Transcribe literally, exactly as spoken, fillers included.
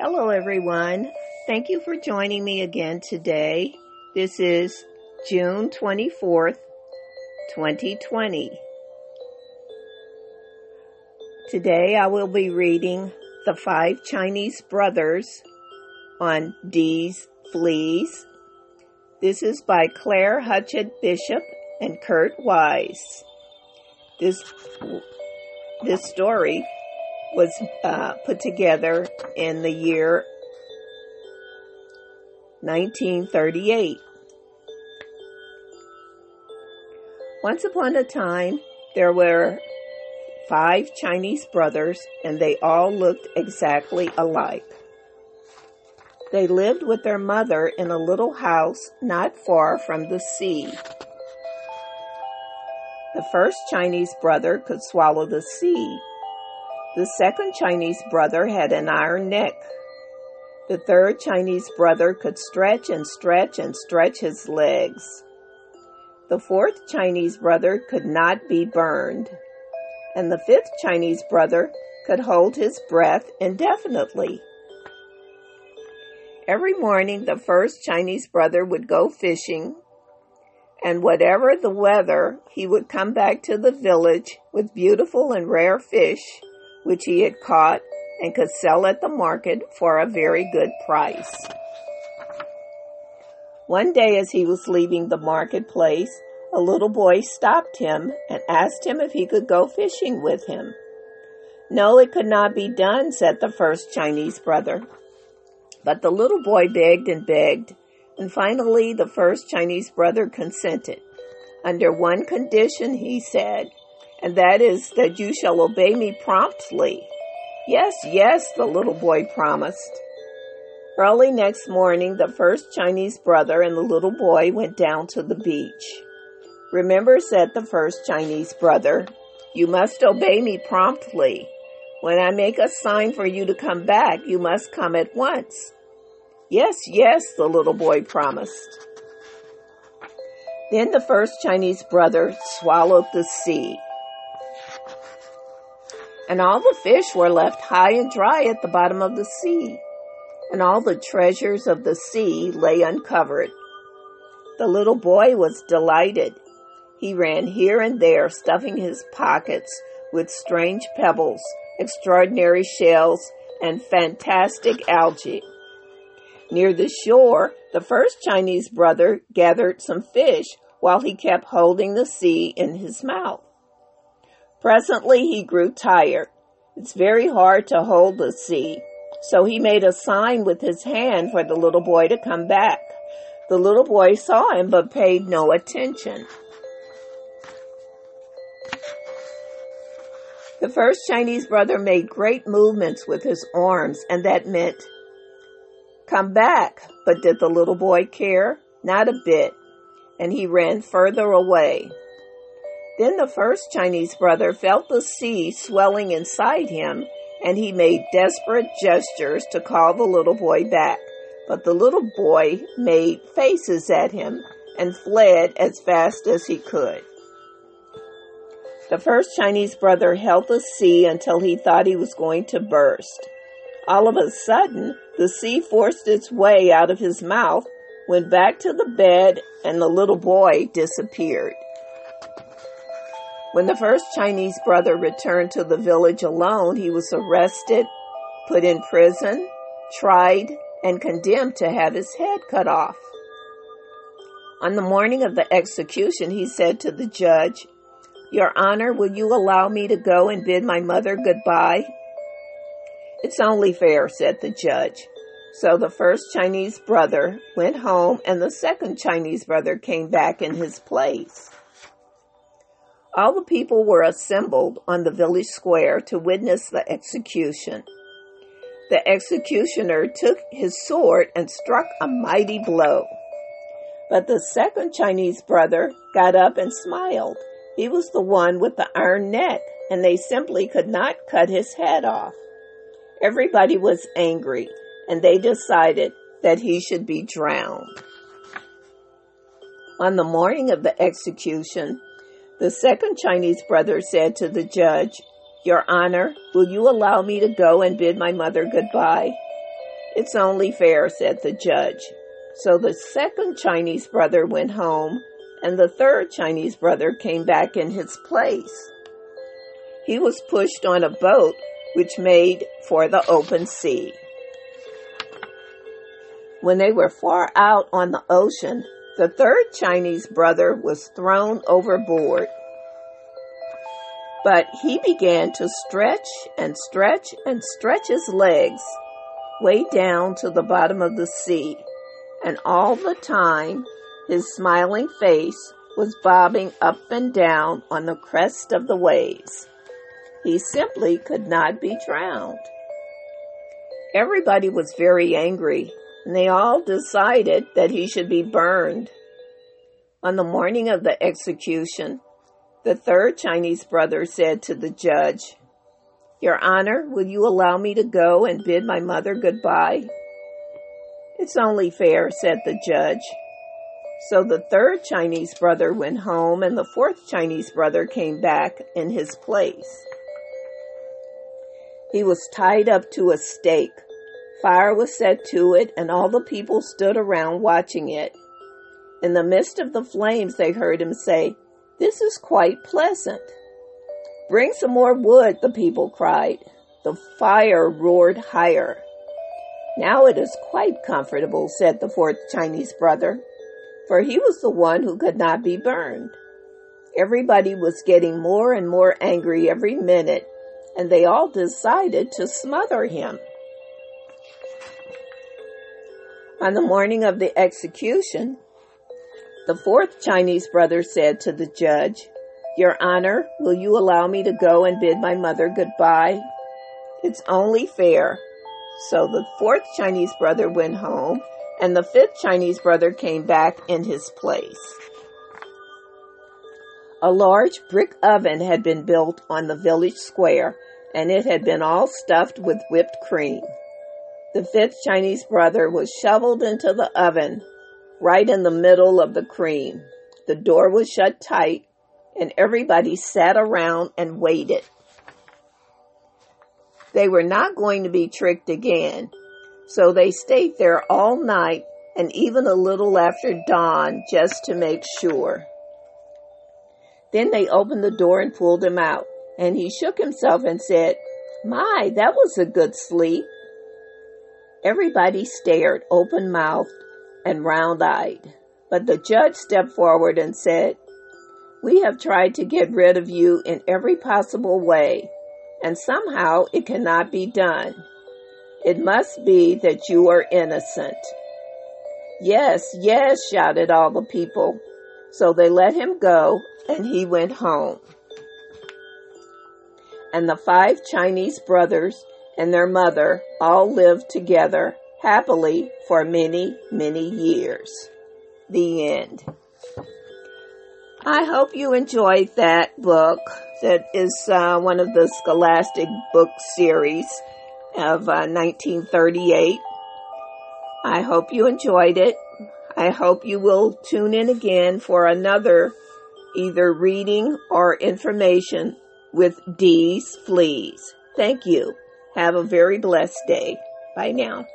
Hello, everyone. Thank you for joining me again today. This is June twenty-fourth, twenty twenty. Today I will be reading The Five Chinese Brothers on Dee's Fleas. This is by Claire Hutchett Bishop and Kurt Wise. This, this story was uh, put together in the year nineteen thirty-eight. Once upon a time, there were five Chinese brothers, and they all looked exactly alike. They lived with their mother in a little house not far from the sea. The first Chinese brother could swallow the sea. The second Chinese brother had an iron neck. The third Chinese brother could stretch and stretch and stretch his legs. The fourth Chinese brother could not be burned. And the fifth Chinese brother could hold his breath indefinitely. Every morning, the first Chinese brother would go fishing, and whatever the weather, he would come back to the village with beautiful and rare fish, which he had caught and could sell at the market for a very good price. One day as he was leaving the marketplace, a little boy stopped him and asked him if he could go fishing with him. No, it could not be done, said the first Chinese brother. But the little boy begged and begged, and finally the first Chinese brother consented. Under one condition, he said, and that is that you shall obey me promptly. Yes, yes, the little boy promised. Early next morning, the first Chinese brother and the little boy went down to the beach. Remember, said the first Chinese brother, you must obey me promptly. When I make a sign for you to come back, you must come at once. Yes, yes, the little boy promised. Then the first Chinese brother swallowed the sea. And all the fish were left high and dry at the bottom of the sea, and all the treasures of the sea lay uncovered. The little boy was delighted. He ran here and there, stuffing his pockets with strange pebbles, extraordinary shells, and fantastic algae. Near the shore, the first Chinese brother gathered some fish while he kept holding the sea in his mouth. Presently, he grew tired. It's very hard to hold the sea, so he made a sign with his hand for the little boy to come back. The little boy saw him but paid no attention. The first Chinese brother made great movements with his arms, and that meant, come back. But did the little boy care? Not a bit, and he ran further away. Then the first Chinese brother felt the sea swelling inside him, and he made desperate gestures to call the little boy back. But the little boy made faces at him and fled as fast as he could. The first Chinese brother held the sea until he thought he was going to burst. All of a sudden, the sea forced its way out of his mouth, went back to the bed, and the little boy disappeared. When the first Chinese brother returned to the village alone, he was arrested, put in prison, tried, and condemned to have his head cut off. On the morning of the execution, he said to the judge, Your Honor, will you allow me to go and bid my mother goodbye? It's only fair, said the judge. So the first Chinese brother went home, and the second Chinese brother came back in his place. All the people were assembled on the village square to witness the execution. The executioner took his sword and struck a mighty blow. But the second Chinese brother got up and smiled. He was the one with the iron neck, and they simply could not cut his head off. Everybody was angry, and they decided that he should be drowned. On the morning of the execution, the second Chinese brother said to the judge, Your Honor, will you allow me to go and bid my mother goodbye? It's only fair, said the judge. So the second Chinese brother went home, and the third Chinese brother came back in his place. He was pushed on a boat which made for the open sea. When they were far out on the ocean, the third Chinese brother was thrown overboard. But he began to stretch and stretch and stretch his legs way down to the bottom of the sea, and all the time his smiling face was bobbing up and down on the crest of the waves. He simply could not be drowned. Everybody was very angry, and they all decided that he should be burned. On the morning of the execution, the third Chinese brother said to the judge, "Your Honor, will you allow me to go and bid my mother goodbye?" "It's only fair," said the judge. So the third Chinese brother went home, and the fourth Chinese brother came back in his place. He was tied up to a stake. Fire was set to it, and all the people stood around watching it. In the midst of the flames, they heard him say, "This is quite pleasant." "Bring some more wood," the people cried. The fire roared higher. "Now it is quite comfortable," said the fourth Chinese brother, for he was the one who could not be burned. Everybody was getting more and more angry every minute, and they all decided to smother him. On the morning of the execution, the fourth Chinese brother said to the judge, "Your Honor, will you allow me to go and bid my mother goodbye?" "It's only fair." So the fourth Chinese brother went home, and the fifth Chinese brother came back in his place. A large brick oven had been built on the village square, and it had been all stuffed with whipped cream. The fifth Chinese brother was shoveled into the oven, right in the middle of the cream. The door was shut tight, and everybody sat around and waited. They were not going to be tricked again, so they stayed there all night and even a little after dawn just to make sure. Then they opened the door and pulled him out, and he shook himself and said, "My, that was a good sleep." Everybody stared open-mouthed and round-eyed, but the judge stepped forward and said, "We have tried to get rid of you in every possible way, and somehow it cannot be done. It must be that you are innocent." "Yes, yes," shouted all the people. So they let him go, and he went home. And the five Chinese brothers and their mother all lived together happily for many, many years. The end. I hope you enjoyed that book. That is uh, one of the Scholastic book series of uh, nineteen thirty-eight. I hope you enjoyed it. I hope you will tune in again for another either reading or information with Dee's Fleas. Thank you. Have a very blessed day. Bye now.